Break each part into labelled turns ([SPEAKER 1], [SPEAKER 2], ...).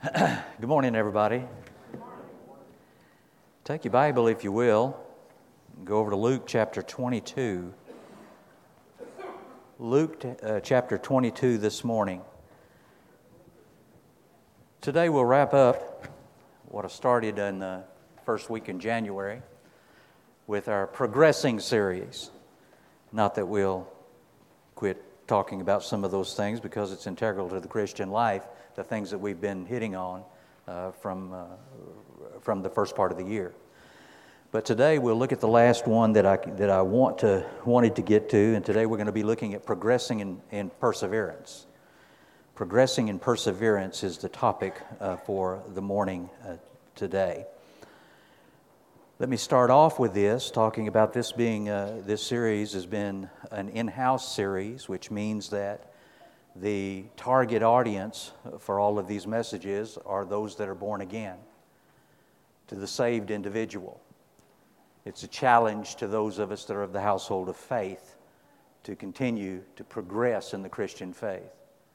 [SPEAKER 1] Good morning, everybody. Take your Bible, if you will, and go over to Luke chapter 22. Luke chapter 22 this morning. Today we'll wrap up what I started in the first week in January with our Progressing series. Not that we'll quit talking about some of those things because it's integral to the Christian life, the things that we've been hitting on from the first part of the year. But today we'll look at the last one that I wanted to get to, and today we're going to be looking at progressing in perseverance. Progressing in perseverance is the topic for the morning today. Let me start off with this, talking about this being, this series has been an in-house series, which means that the target audience for all of these messages are those that are born again, to the saved individual. It's a challenge to those of us that are of the household of faith to continue to progress in the Christian faith.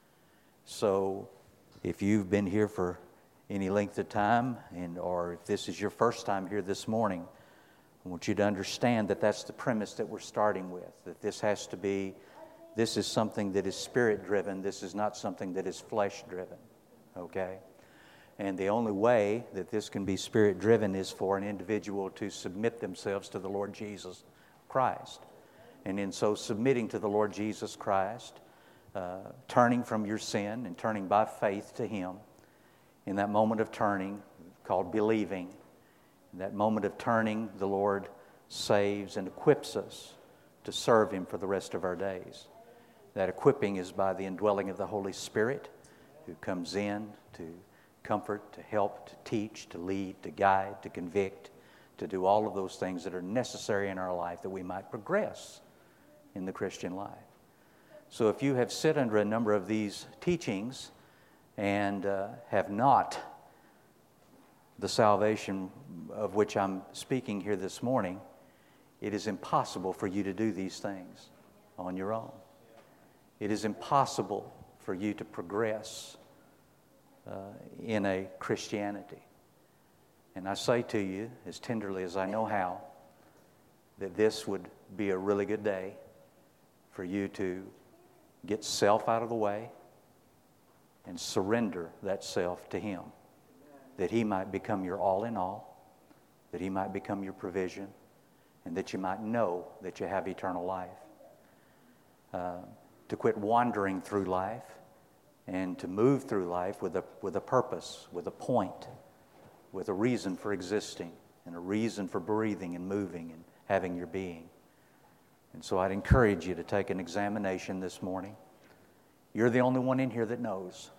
[SPEAKER 1] So if you've been here for any length of time, or if this is your first time here this morning, I want you to understand that that's the premise that we're starting with, that this is something that is spirit-driven. This is not something that is flesh-driven, okay? And the only way that this can be spirit-driven is for an individual to submit themselves to the Lord Jesus Christ. And in so submitting to the Lord Jesus Christ, turning from your sin and turning by faith to Him, in that moment of turning, called believing, in that moment of turning, the Lord saves and equips us to serve Him for the rest of our days. That equipping is by the indwelling of the Holy Spirit, who comes in to comfort, to help, to teach, to lead, to guide, to convict, to do all of those things that are necessary in our life that we might progress in the Christian life. So if you have sit under a number of these teachings and have not the salvation of which I'm speaking here this morning, it is impossible for you to do these things on your own. It is impossible for you to progress in a Christianity. And I say to you, as tenderly as I know how, that this would be a really good day for you to get self out of the way and surrender that self to Him, that He might become your all in all, that He might become your provision, and that you might know that you have eternal life. To quit wandering through life and to move through life with a purpose, with a point, with a reason for existing and a reason for breathing and moving and having your being. And so I'd encourage you to take an examination this morning. You're the only one in here that knows.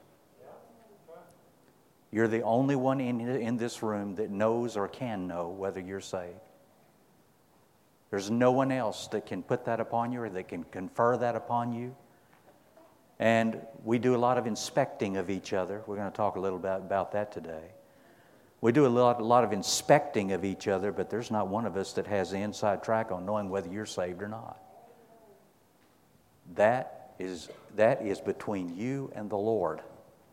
[SPEAKER 1] You're the only one in this room that knows or can know whether you're saved. There's no one else that can put that upon you or that can confer that upon you. And we do a lot of inspecting of each other. We're going to talk a little bit about that today. We do a lot of inspecting of each other, but there's not one of us that has the inside track on knowing whether you're saved or not. That is between you and the Lord.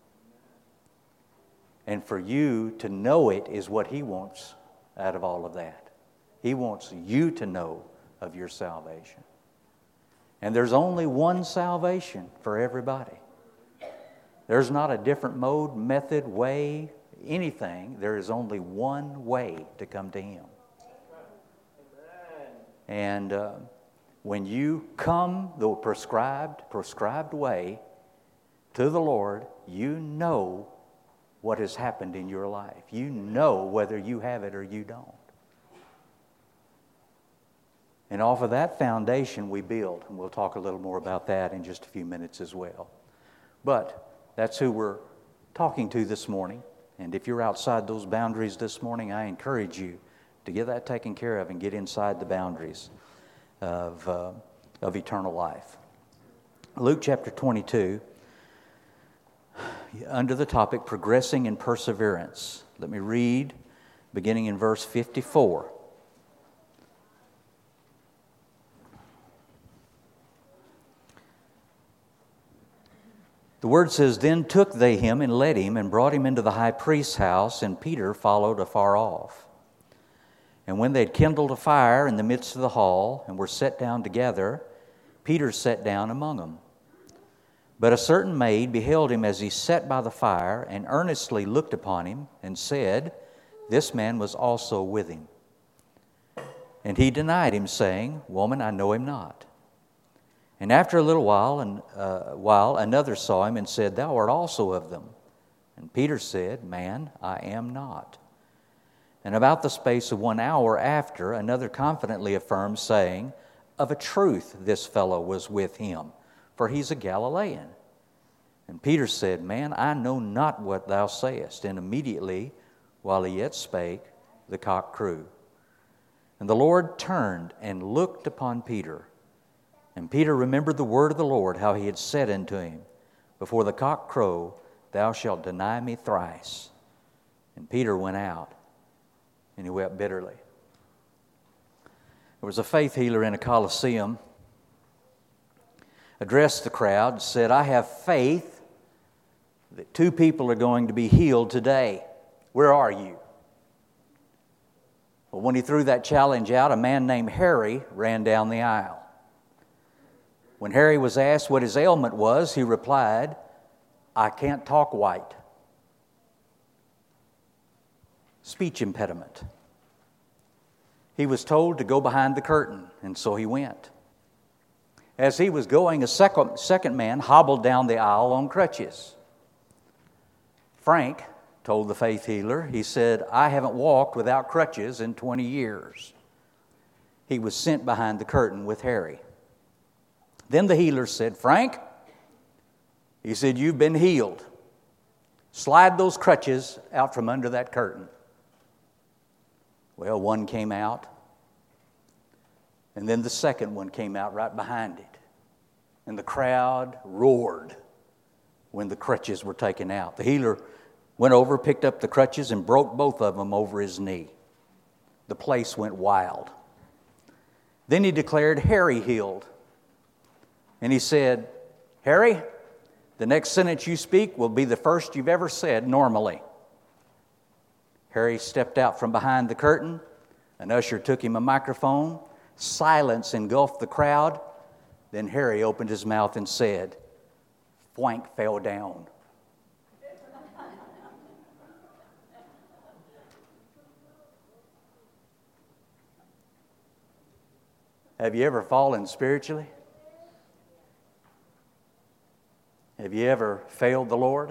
[SPEAKER 1] And for you to know it is what He wants out of all of that. He wants you to know of your salvation. And there's only one salvation for everybody. There's not a different mode, method, way, anything. There is only one way to come to Him. And when you come the prescribed way to the Lord, you know what has happened in your life. You know whether you have it or you don't. And off of that foundation we build. And we'll talk a little more about that in just a few minutes as well. But that's who we're talking to this morning. And if you're outside those boundaries this morning, I encourage you to get that taken care of and get inside the boundaries of eternal life. Luke chapter 22, under the topic Progressing in Perseverance. Let me read, beginning in verse 54. The word says, "Then took they him and led him and brought him into the high priest's house, and Peter followed afar off. And when they had kindled a fire in the midst of the hall and were set down together, Peter sat down among them. But a certain maid beheld him as he sat by the fire, and earnestly looked upon him, and said, This man was also with him. And he denied him, saying, Woman, I know him not. And after a little while, another saw him and said, Thou art also of them. And Peter said, Man, I am not. And about the space of 1 hour after, another confidently affirmed, saying, Of a truth this fellow was with him, for he's a Galilean. And Peter said, Man, I know not what thou sayest. And immediately, while he yet spake, the cock crew. And the Lord turned and looked upon Peter. And Peter remembered the word of the Lord, how he had said unto him, Before the cock crow, thou shalt deny me thrice. And Peter went out, and he wept bitterly. There was a faith healer in a coliseum, addressed the crowd, and said, I have faith that 2 people are going to be healed today. Where are you? Well, when he threw that challenge out, a man named Harry ran down the aisle. When Harry was asked what his ailment was, he replied, I can't talk white. Speech impediment. He was told to go behind the curtain, and so he went. As he was going, a second man hobbled down the aisle on crutches. Frank told the faith healer, he said, I haven't walked without crutches in 20 years. He was sent behind the curtain with Harry. Then the healer said, Frank, he said, you've been healed. Slide those crutches out from under that curtain. Well, one came out, and then the second one came out right behind it. And the crowd roared when the crutches were taken out. The healer went over, picked up the crutches, and broke both of them over his knee. The place went wild. Then he declared Harry healed. And he said, Harry, the next sentence you speak will be the first you've ever said normally. Harry stepped out from behind the curtain. An usher took him a microphone. Silence engulfed the crowd. Then Harry opened his mouth and said, Fwank fell down. Have you ever fallen spiritually? Have you ever failed the Lord?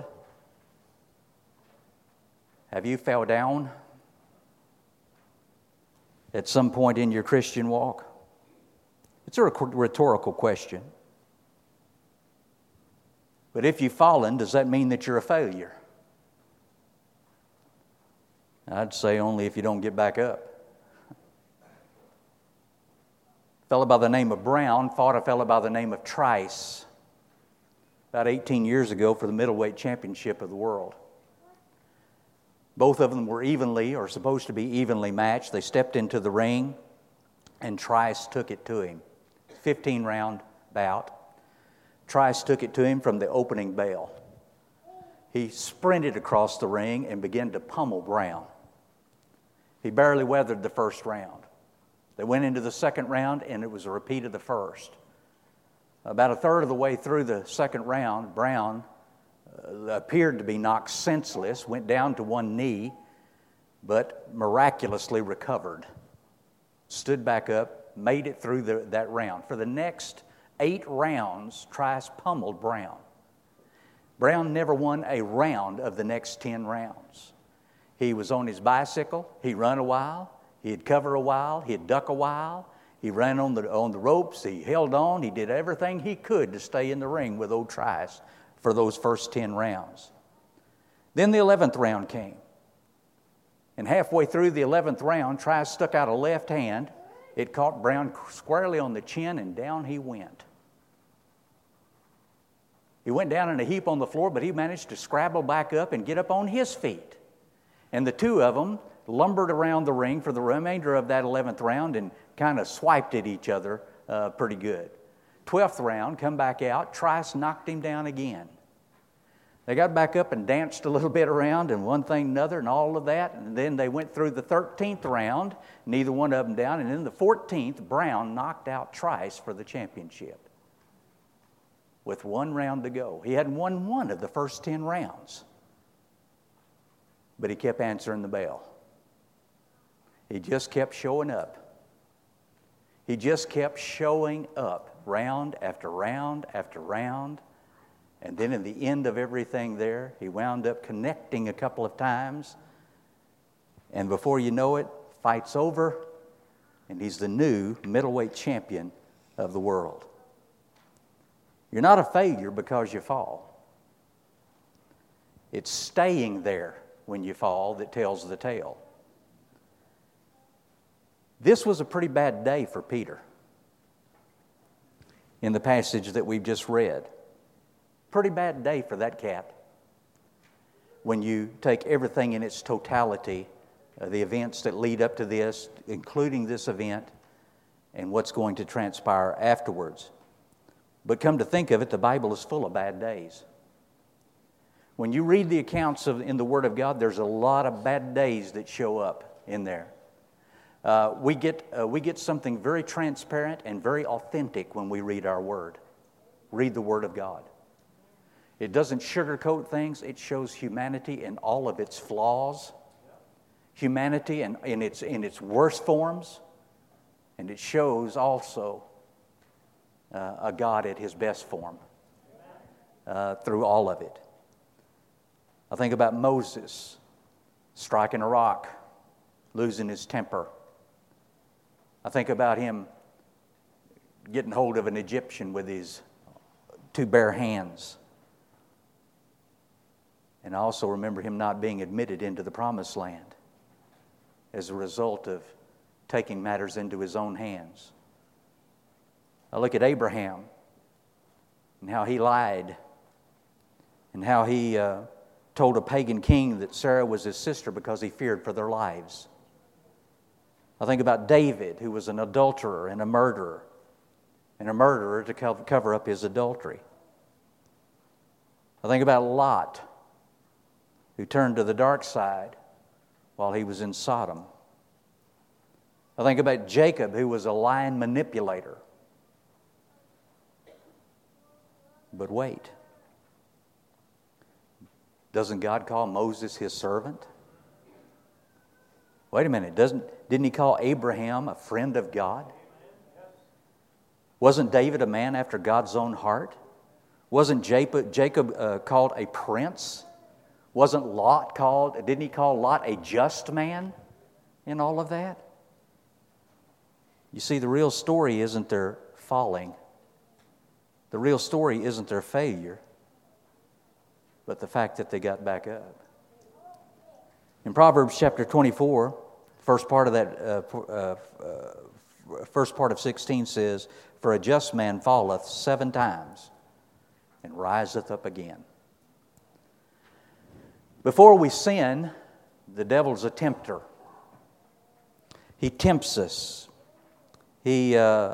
[SPEAKER 1] Have you fell down at some point in your Christian walk? It's a rhetorical question. But if you've fallen, does that mean that you're a failure? I'd say only if you don't get back up. A fellow by the name of Brown fought a fellow by the name of Trice about 18 years ago for the middleweight championship of the world. Both of them were evenly, or supposed to be evenly matched. They stepped into the ring, and Trice took it to him. 15-round bout. Trice took it to him from the opening bell. He sprinted across the ring and began to pummel Brown. He barely weathered the first round. They went into the second round, and it was a repeat of the first. About a third of the way through the second round, Brown appeared to be knocked senseless, went down to one knee, but miraculously recovered. Stood back up, made it through that round. For the next 8 rounds, Trice pummeled Brown. Brown never won a round of the next 10 rounds. He was on his bicycle, he'd run a while, he'd cover a while, he'd duck a while. He ran on the ropes, he held on, he did everything he could to stay in the ring with old Trice for those first 10 rounds. Then the 11th round came. And halfway through the 11th round, Trice stuck out a left hand. It caught Brown squarely on the chin, and down he went. He went down in a heap on the floor, but he managed to scrabble back up and get up on his feet. And the two of them lumbered around the ring for the remainder of that 11th round and kind of swiped at each other pretty good. 12th round, come back out, Trice knocked him down again. They got back up and danced a little bit around and one thing and another and all of that. And then they went through the 13th round, neither one of them down. And in the 14th, Brown knocked out Trice for the championship with 1 round to go. He hadn't won one of the first 10 rounds, but he kept answering the bell. He just kept showing up. He just kept showing up round after round after round. And then in the end of everything there, he wound up connecting a couple of times. And before you know it, fight's over, and he's the new middleweight champion of the world. You're not a failure because you fall. It's staying there when you fall that tells the tale. This was a pretty bad day for Peter in the passage that we've just read. Pretty bad day for that cat. When you take everything in its totality, the events that lead up to this, including this event, and what's going to transpire afterwards. But come to think of it, the Bible is full of bad days. When you read the accounts in the Word of God, there's a lot of bad days that show up in there. We get something very transparent and very authentic when we read our Word. Read the Word of God. It doesn't sugarcoat things. It shows humanity in all of its flaws, humanity in its worst forms, and it shows also a God at His best form through all of it. I think about Moses striking a rock, losing his temper. I think about him getting hold of an Egyptian with his 2 bare hands. And I also remember him not being admitted into the promised land as a result of taking matters into his own hands. I look at Abraham and how he lied and how he told a pagan king that Sarah was his sister because he feared for their lives. I think about David, who was an adulterer and a murderer to cover up his adultery. I think about Lot, who turned to the dark side while he was in Sodom. I think about Jacob, who was a lying manipulator. But wait, doesn't God call Moses His servant? Wait a minute, didn't He call Abraham a friend of God? Wasn't David a man after God's own heart? Wasn't Jacob called a prince? Didn't He call Lot a just man in all of that? You see, the real story isn't their falling. The real story isn't their failure, but the fact that they got back up. In Proverbs chapter 24, first part of 16 says, "For a just man falleth 7 times and riseth up again." Before we sin, the devil's a tempter. He tempts us. He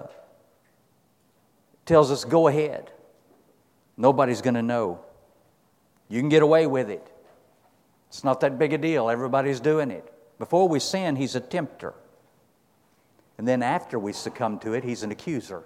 [SPEAKER 1] tells us, go ahead. Nobody's going to know. You can get away with it. It's not that big a deal. Everybody's doing it. Before we sin, he's a tempter. And then after we succumb to it, he's an accuser.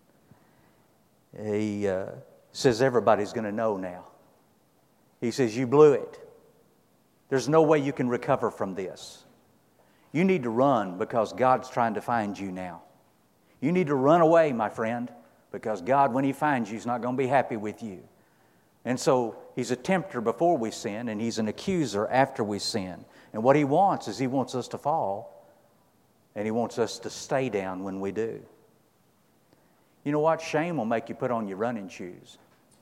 [SPEAKER 1] He says everybody's going to know now. He says, you blew it. There's no way you can recover from this. You need to run because God's trying to find you now. You need to run away, my friend, because God, when He finds you, He's not going to be happy with you. And so He's a tempter before we sin, and He's an accuser after we sin. And what He wants is He wants us to fall, and He wants us to stay down when we do. You know what? Shame will make you put on your running shoes.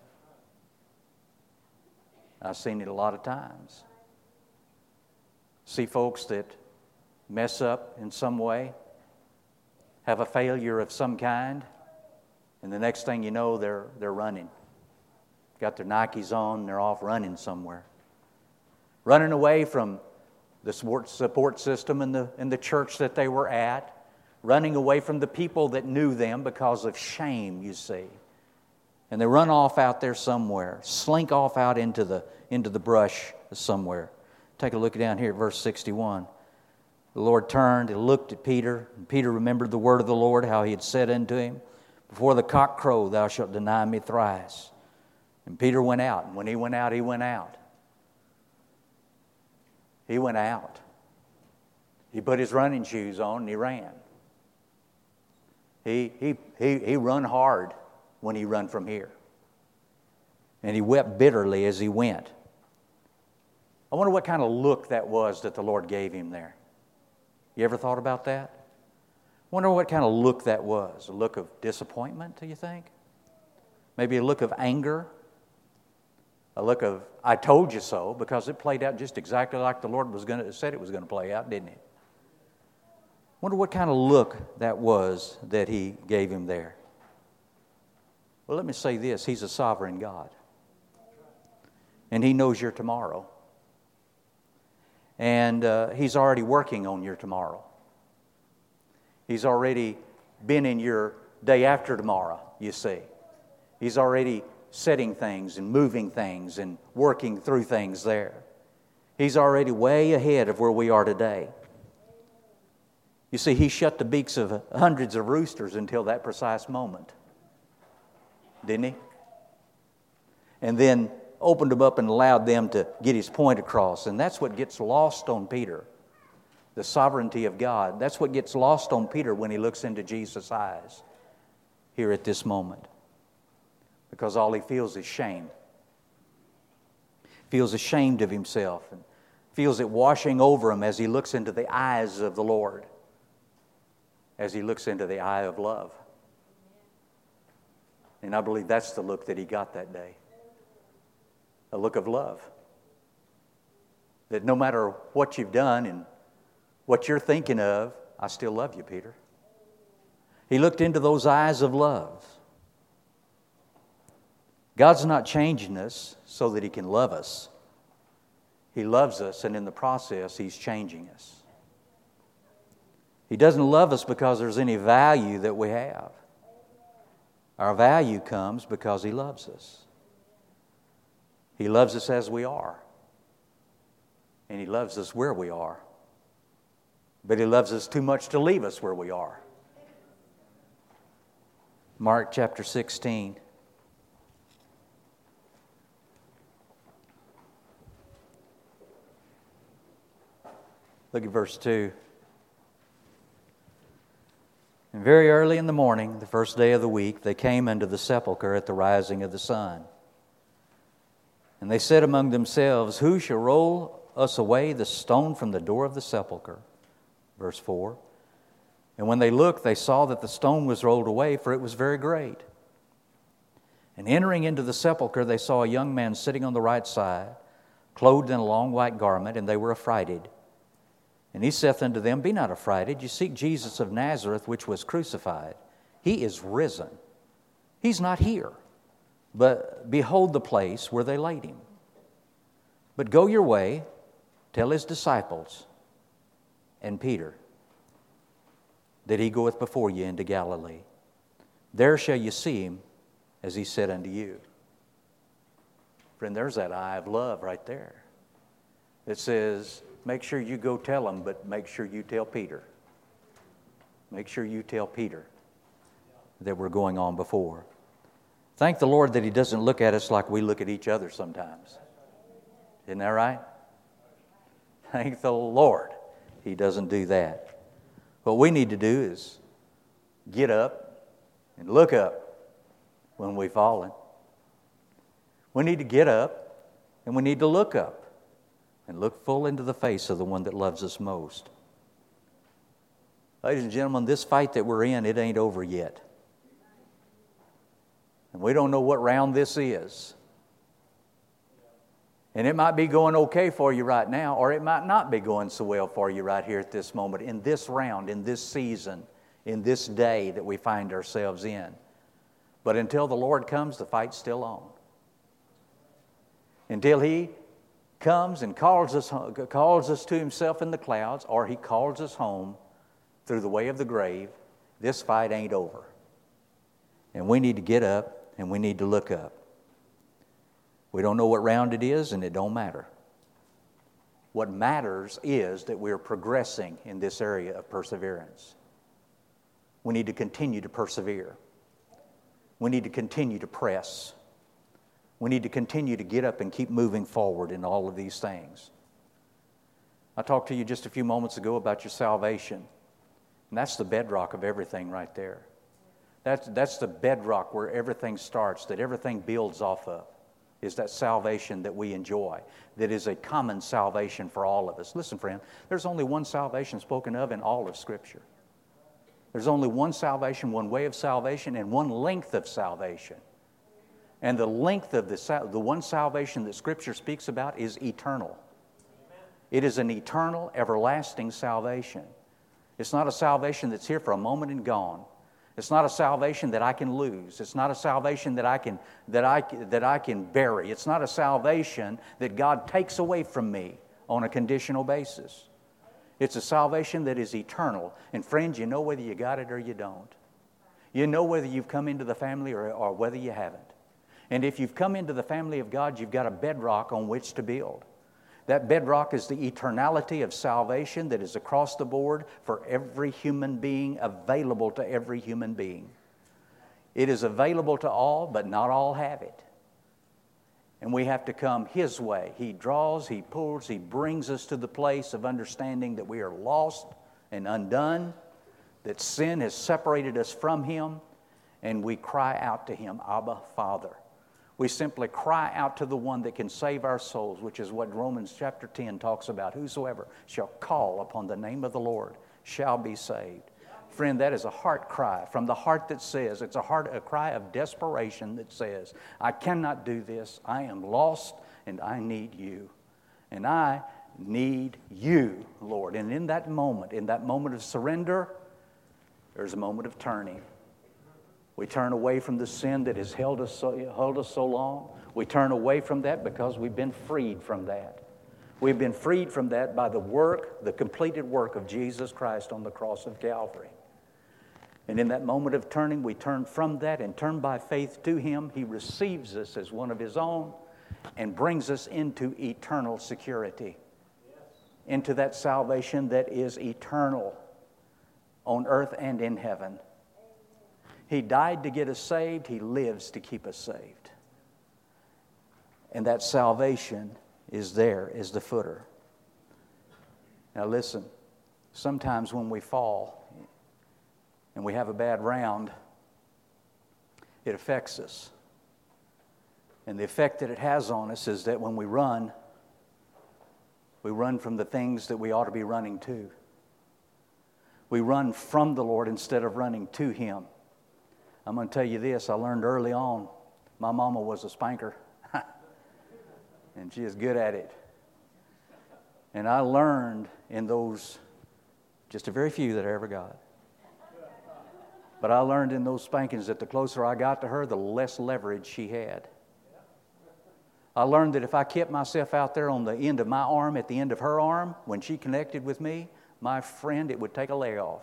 [SPEAKER 1] I've seen it a lot of times. See folks that mess up in some way, have a failure of some kind, and the next thing you know, they're running. Got their Nikes on, they're off running somewhere. Running away from the support system in the church that they were at. Running away from the people that knew them because of shame, you see. And they run off out there somewhere, slink off out into the brush somewhere. Take a look down here at verse 61. The Lord turned and looked at Peter, and Peter remembered the word of the Lord, how he had said unto him, Before the cock crow, thou shalt deny me thrice. And Peter went out, and when he went out, he went out. He went out. He put his running shoes on and he ran. He run hard when he run from here. And he wept bitterly as he went. I wonder what kind of look that was that the Lord gave him there. You ever thought about that? I wonder what kind of look that was. A look of disappointment, do you think? Maybe a look of anger? A look of, I told you so, because it played out just exactly like the Lord said it was going to play out, didn't it? Wonder what kind of look that was that he gave him there. Well, let me say this. He's a sovereign God. And he knows your tomorrow. And he's already working on your tomorrow. He's already been in your day after tomorrow, you see. He's already setting things and moving things and working through things there. He's already way ahead of where we are today. You see, he shut the beaks of hundreds of roosters until that precise moment. Didn't he? And then opened them up and allowed them to get his point across. And that's what gets lost on Peter. The sovereignty of God. That's what gets lost on Peter when he looks into Jesus' eyes here at this moment. Because all he feels is shame. Feels ashamed of himself and feels it washing over him as he looks into the eyes of the Lord. As he looks into the eye of love. And I believe that's the look that he got that day. A look of love. That no matter what you've done and what you're thinking of, I still love you, Peter. He looked into those eyes of love. God's not changing us so that he can love us. He loves us, and in the process, he's changing us. He doesn't love us because there's any value that we have. Our value comes because he loves us. He loves us as we are. And he loves us where we are. But he loves us too much to leave us where we are. Mark chapter 16. Look at verse 2. And very early in the morning, the first day of the week, they came into the sepulchre at the rising of the sun. And they said among themselves, Who shall roll us away the stone from the door of the sepulchre? Verse 4. And when they looked, they saw that the stone was rolled away, for it was very great. And entering into the sepulchre, they saw a young man sitting on the right side, clothed in a long white garment, and they were affrighted. And he saith unto them, Be not affrighted, ye seek Jesus of Nazareth, which was crucified. He is risen. He's not here. But behold the place where they laid him. But go your way, tell his disciples and Peter that he goeth before you into Galilee. There shall you see him as he said unto you. Friend, there's that eye of love right there. It says, make sure you go tell him, but make sure you tell Peter. Make sure you tell Peter that we're going on before. Thank the Lord that he doesn't look at us like we look at each other sometimes. Isn't that right? Thank the Lord he doesn't do that. What we need to do is get up and look up when we've fallen. We need to get up and we need to look up and look full into the face of the one that loves us most. Ladies and gentlemen, this fight that we're in, it ain't over yet. And we don't know what round this is. And it might be going okay for you right now, or it might not be going so well for you right here at this moment, in this round, in this season, in this day that we find ourselves in. But until the Lord comes, the fight's still on. Until he comes and calls us to himself in the clouds, or he calls us home through the way of the grave, this fight ain't over. And we need to get up and we need to look up. We don't know what round it is, and it don't matter. What matters is that we're progressing in this area of perseverance. We need to continue to persevere. We need to continue to press. We need to continue to get up and keep moving forward in all of these things. I talked to you just a few moments ago about your salvation, and that's the bedrock of everything right there. That's the bedrock where everything starts, that everything builds off of, is that salvation that we enjoy, that is a common salvation for all of us. Listen, friend, there's only one salvation spoken of in all of Scripture. There's only one salvation, one way of salvation, and one length of salvation. And the length of the one salvation that Scripture speaks about is eternal. It is an eternal, everlasting salvation. It's not a salvation that's here for a moment and gone. It's not a salvation that I can lose. It's not a salvation that I can bury. It's not a salvation that God takes away from me on a conditional basis. It's a salvation that is eternal. And friends, you know whether you got it or you don't. You know whether you've come into the family or whether you haven't. And if you've come into the family of God, you've got a bedrock on which to build. That bedrock is the eternality of salvation that is across the board for every human being, available to every human being. It is available to all, but not all have it. And we have to come His way. He draws, He pulls, He brings us to the place of understanding that we are lost and undone, that sin has separated us from Him, and we cry out to Him, Abba, Father. We simply cry out to the one that can save our souls, which is what Romans chapter 10 talks about. Whosoever shall call upon the name of the Lord shall be saved. Friend, that is a heart cry from the heart that says, it's a cry of desperation that says, I cannot do this. I am lost and I need you. And I need you, Lord. And in that moment of surrender, there's a moment of turning. We turn away from the sin that has held us so long. We turn away from that because we've been freed from that. We've been freed from that by the completed work of Jesus Christ on the cross of Calvary. And in that moment of turning, we turn from that and turn by faith to Him. He receives us as one of His own and brings us into eternal security, into that salvation that is eternal on earth and in heaven. He died to get us saved. He lives to keep us saved. And that salvation is there as the footer. Now listen, sometimes when we fall and we have a bad round, it affects us. And the effect that it has on us is that when we run from the things that we ought to be running to. We run from the Lord instead of running to Him. I'm going to tell you this, I learned early on, my mama was a spanker, and she is good at it. And I learned in those, just a very few that I ever got, but I learned in those spankings that the closer I got to her, the less leverage she had. I learned that if I kept myself out there on the end of my arm, at the end of her arm, when she connected with me, my friend, it would take a leg off.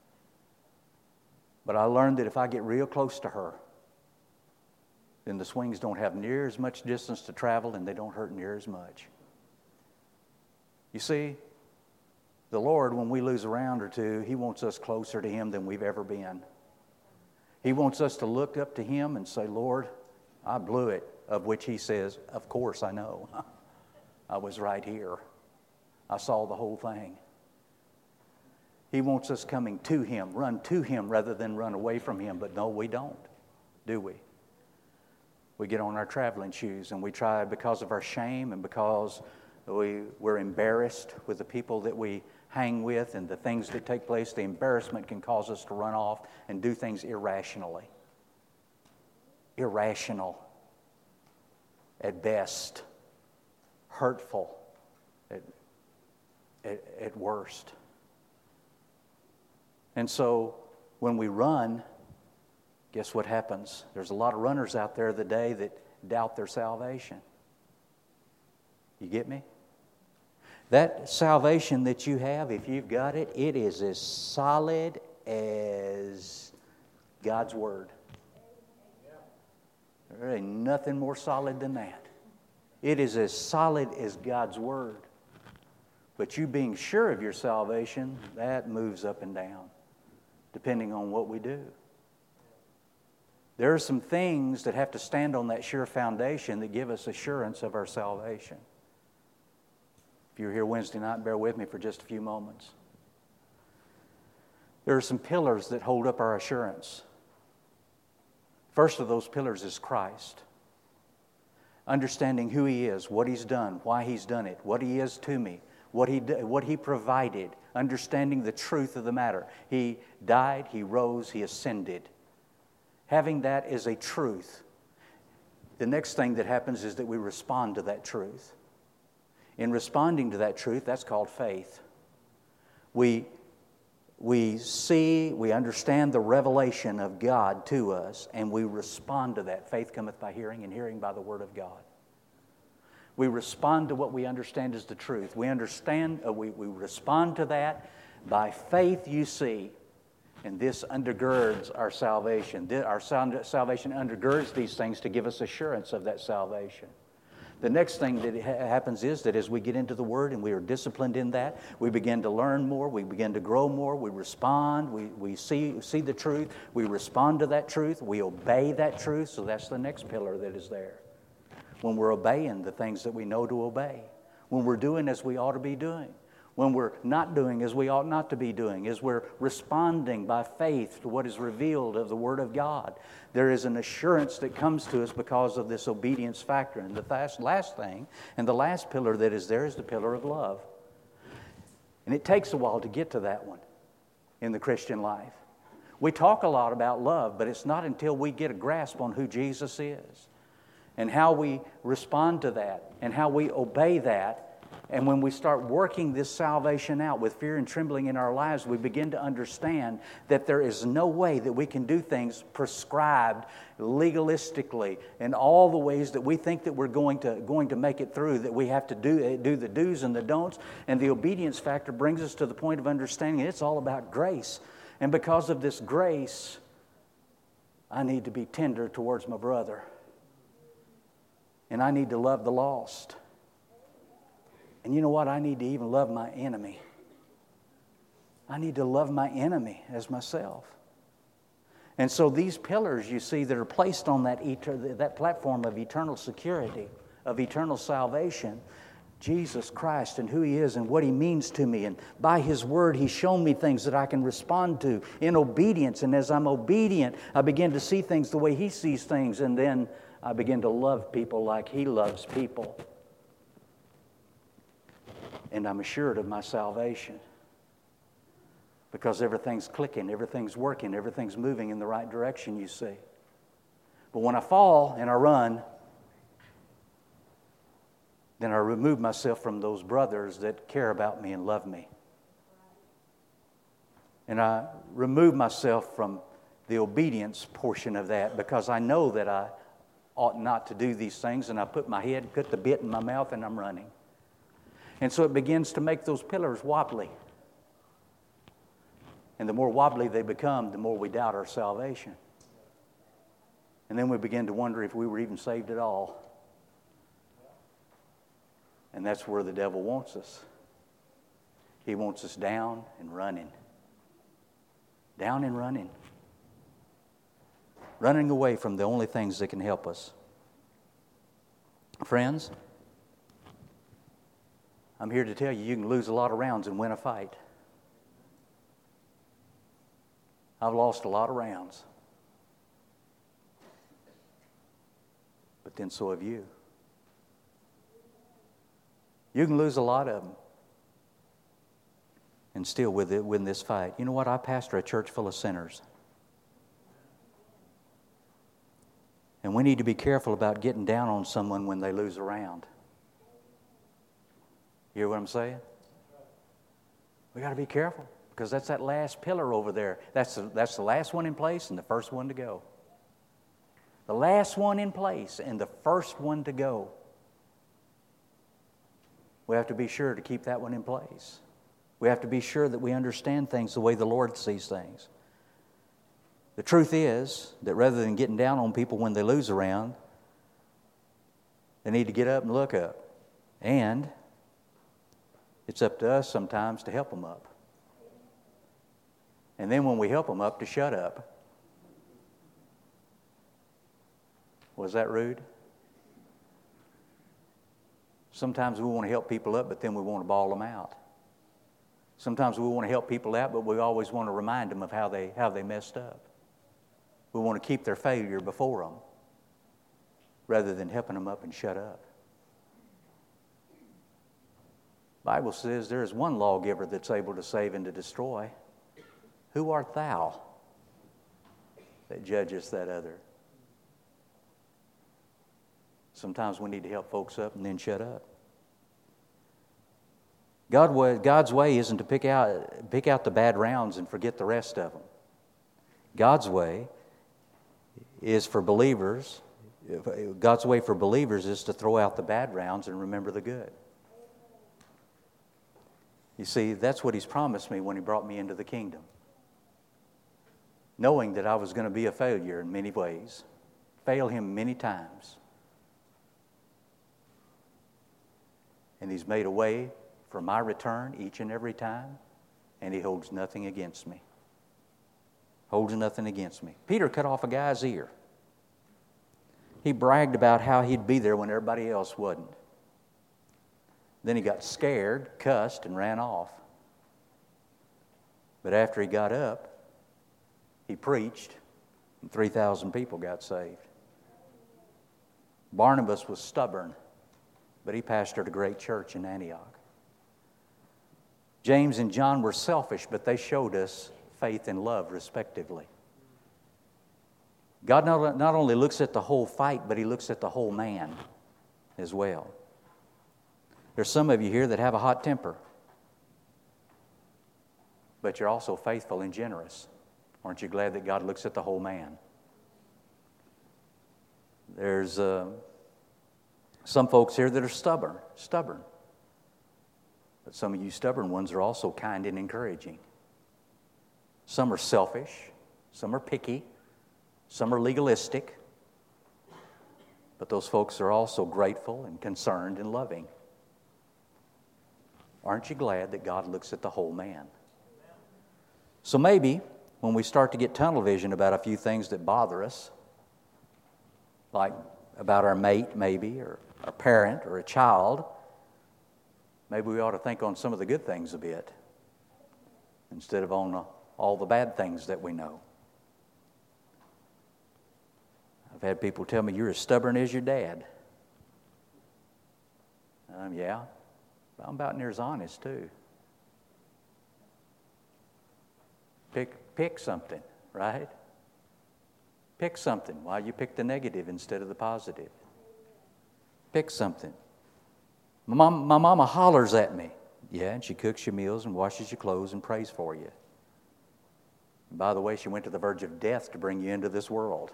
[SPEAKER 1] But I learned that if I get real close to her, then the swings don't have near as much distance to travel and they don't hurt near as much. You see, the Lord, when we lose a round or two, He wants us closer to Him than we've ever been. He wants us to look up to Him and say, Lord, I blew it, of which He says, of course I know. I was right here. I saw the whole thing. He wants us coming to Him, run to Him rather than run away from Him. But no, we don't, do we? We get on our traveling shoes and we try, because of our shame and because we're embarrassed with the people that we hang with and the things that take place, the embarrassment can cause us to run off and do things irrationally. Irrational at best, hurtful at worst. And so when we run, guess what happens? There's a lot of runners out there today that doubt their salvation. You get me? That salvation that you have, if you've got it, it is as solid as God's Word. There ain't nothing more solid than that. It is as solid as God's Word. But you being sure of your salvation, that moves up and down, depending on what we do. There are some things that have to stand on that sure foundation that give us assurance of our salvation. If you're here Wednesday night, bear with me for just a few moments. There are some pillars that hold up our assurance. First of those pillars is Christ. Understanding who He is, what He's done, why He's done it, what He is to me, what He provided. Understanding the truth of the matter. He died, He rose, He ascended. Having that as a truth, the next thing that happens is that we respond to that truth. In responding to that truth, that's called faith. We see, we understand the revelation of God to us, and we respond to that. Faith cometh by hearing, and hearing by the Word of God. We respond to what we understand is the truth. We respond to that. By faith you see. And this undergirds our salvation. Our salvation undergirds these things to give us assurance of that salvation. The next thing that happens is that as we get into the Word and we are disciplined in that, we begin to learn more, we begin to grow more, we respond, we see the truth, we respond to that truth, we obey that truth. So that's the next pillar that is there. When we're obeying the things that we know to obey, when we're doing as we ought to be doing, when we're not doing as we ought not to be doing, as we're responding by faith to what is revealed of the Word of God, there is an assurance that comes to us because of this obedience factor. And the last thing, and the last pillar that is there is the pillar of love. And it takes a while to get to that one in the Christian life. We talk a lot about love, but it's not until we get a grasp on who Jesus is and how we respond to that and how we obey that. And when we start working this salvation out with fear and trembling in our lives, we begin to understand that there is no way that we can do things prescribed legalistically in all the ways that we think that we're going to make it through, that we have to do the do's and the don'ts. And the obedience factor brings us to the point of understanding it's all about grace. And because of this grace, I need to be tender towards my brother. And I need to love the lost. And you know what? I need to even love my enemy. I need to love my enemy as myself. And so these pillars, you see, that are placed on that platform of eternal security, of eternal salvation, Jesus Christ and who He is and what He means to me. And by His Word, He's shown me things that I can respond to in obedience. And as I'm obedient, I begin to see things the way He sees things. And then I begin to love people like He loves people. And I'm assured of my salvation because everything's clicking, everything's working, everything's moving in the right direction, you see. But when I fall and I run, then I remove myself from those brothers that care about me and love me. And I remove myself from the obedience portion of that because I know that I ought not to do these things, and I put the bit in my mouth, and I'm running. And so it begins to make those pillars wobbly. And the more wobbly they become, the more we doubt our salvation. And then we begin to wonder if we were even saved at all. And that's where the devil wants us. He wants us down and running. Down and running. Running away from the only things that can help us. Friends, I'm here to tell you, you can lose a lot of rounds and win a fight. I've lost a lot of rounds. But then so have you. You can lose a lot of them and still win this fight. You know what? I pastor a church full of sinners. And we need to be careful about getting down on someone when they lose a round. You hear what I'm saying? We got to be careful because that's that last pillar over there. That's the last one in place and the first one to go. The last one in place and the first one to go. We have to be sure to keep that one in place. We have to be sure that we understand things the way the Lord sees things. The truth is that rather than getting down on people when they lose a round, They need to get up and look up. And it's up to us sometimes to help them up. And then when we help them up, to shut up. Was that rude? Sometimes we want to help people up, but then we want to bawl them out. Sometimes we want to help people out, but we always want to remind them of how they messed up. We want to keep their failure before them rather than helping them up and shut up. The Bible says there is one lawgiver that's able to save and to destroy. Who art thou that judgest that other? Sometimes we need to help folks up and then shut up. God's way isn't to pick out the bad rounds and forget the rest of them. God's way is for believers. God's way for believers is to throw out the bad rounds and remember the good. You see, that's what He's promised me when He brought me into the kingdom. Knowing that I was going to be a failure in many ways, fail Him many times. And He's made a way for my return each and every time, and He holds nothing against me. Holds nothing against me. Peter cut off a guy's ear. He bragged about how he'd be there when everybody else wasn't. Then he got scared, cussed, and ran off. But after he got up, he preached, and 3,000 people got saved. Barnabas was stubborn, but he pastored a great church in Antioch. James and John were selfish, but they showed us faith and love, respectively. God not only looks at the whole fight, but He looks at the whole man as well. There's some of you here that have a hot temper, but you're also faithful and generous. Aren't you glad that God looks at the whole man? There's some folks here that are stubborn. But some of you stubborn ones are also kind and encouraging. Some are selfish, some are picky, some are legalistic. But those folks are also grateful and concerned and loving. Aren't you glad that God looks at the whole man? So maybe when we start to get tunnel vision about a few things that bother us, like about our mate maybe, or a parent or a child, maybe we ought to think on some of the good things a bit instead of on all the bad things that we know. I've had people tell me, you're as stubborn as your dad. Yeah, I'm about near as honest too. Pick something, right? Pick something. Why you pick the negative instead of the positive? Pick something. My mama hollers at me. Yeah, and she cooks your meals and washes your clothes and prays for you. And by the way, she went to the verge of death to bring you into this world.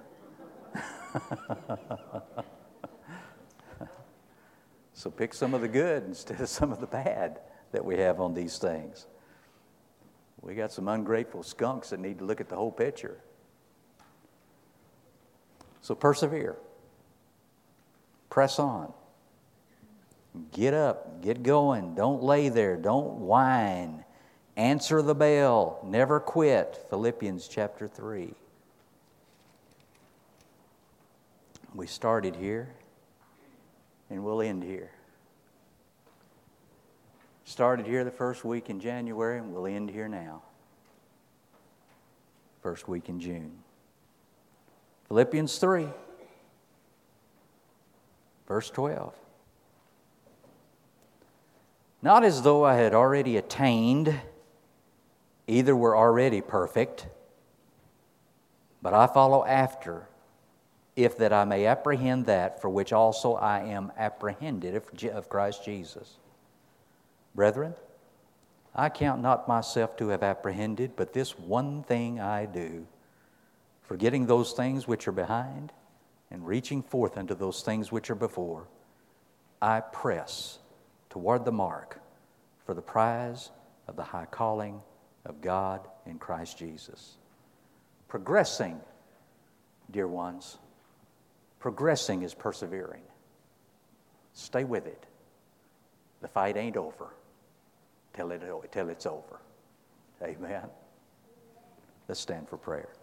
[SPEAKER 1] So pick some of the good instead of some of the bad that we have on these things. We got some ungrateful skunks that need to look at the whole picture. So persevere. Press on. Get up. Get going. Don't lay there. Don't whine. Answer the bell. Never quit. Philippians chapter 3. We started here and we'll end here. Started here the first week in January and we'll end here now. First week in June. Philippians 3, verse 12. Not as though I had already attained, either were already perfect, but I follow after, if that I may apprehend that for which also I am apprehended of Christ Jesus. Brethren, I count not myself to have apprehended, but this one thing I do, forgetting those things which are behind, and reaching forth unto those things which are before, I press toward the mark for the prize of the high calling of God in Christ Jesus. Progressing, dear ones, progressing is persevering. Stay with it. The fight ain't over till it's over. Amen. Let's stand for prayer.